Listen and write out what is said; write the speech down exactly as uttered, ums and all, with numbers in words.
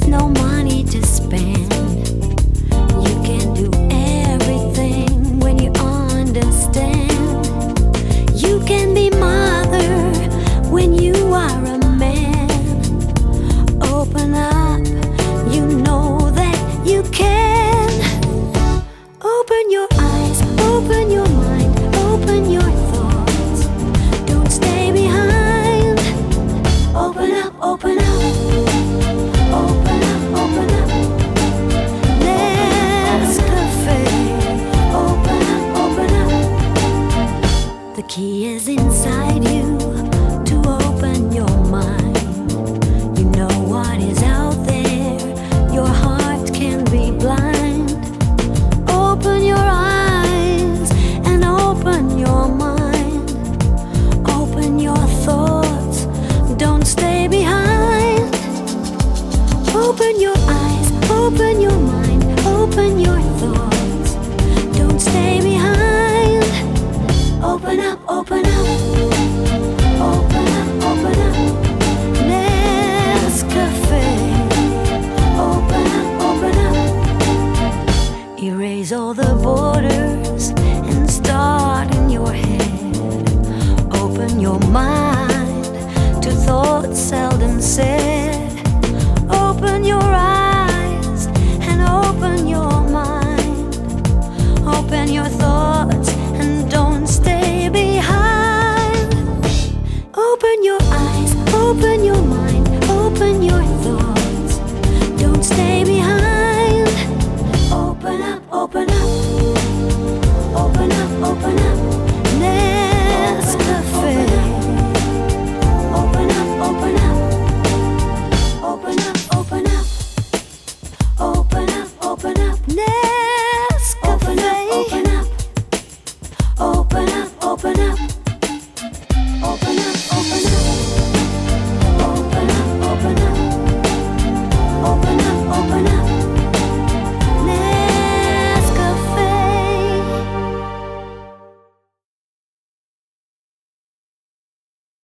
no money to spend. You can do everything when you understand. You can be mother when you are a man. Open up, you know that you can. Open your eyes, open your mind, open your thoughts. Don't stay behind. Open up, open up. Open up, open up. Nescafe. Open up, open up. The key is inside you to open your mind. You know what is out there. Your heart can be blind. Open your eyes and open your mind. Open your thoughts. Don't stay behind. Open your eyes, open your mind, open your thoughts. Don't stay behind. Open up, open up. Open up, open up. Nescafe. Open up, open up. Erase all the borders and start in your head. Open your mind to thoughts seldom said.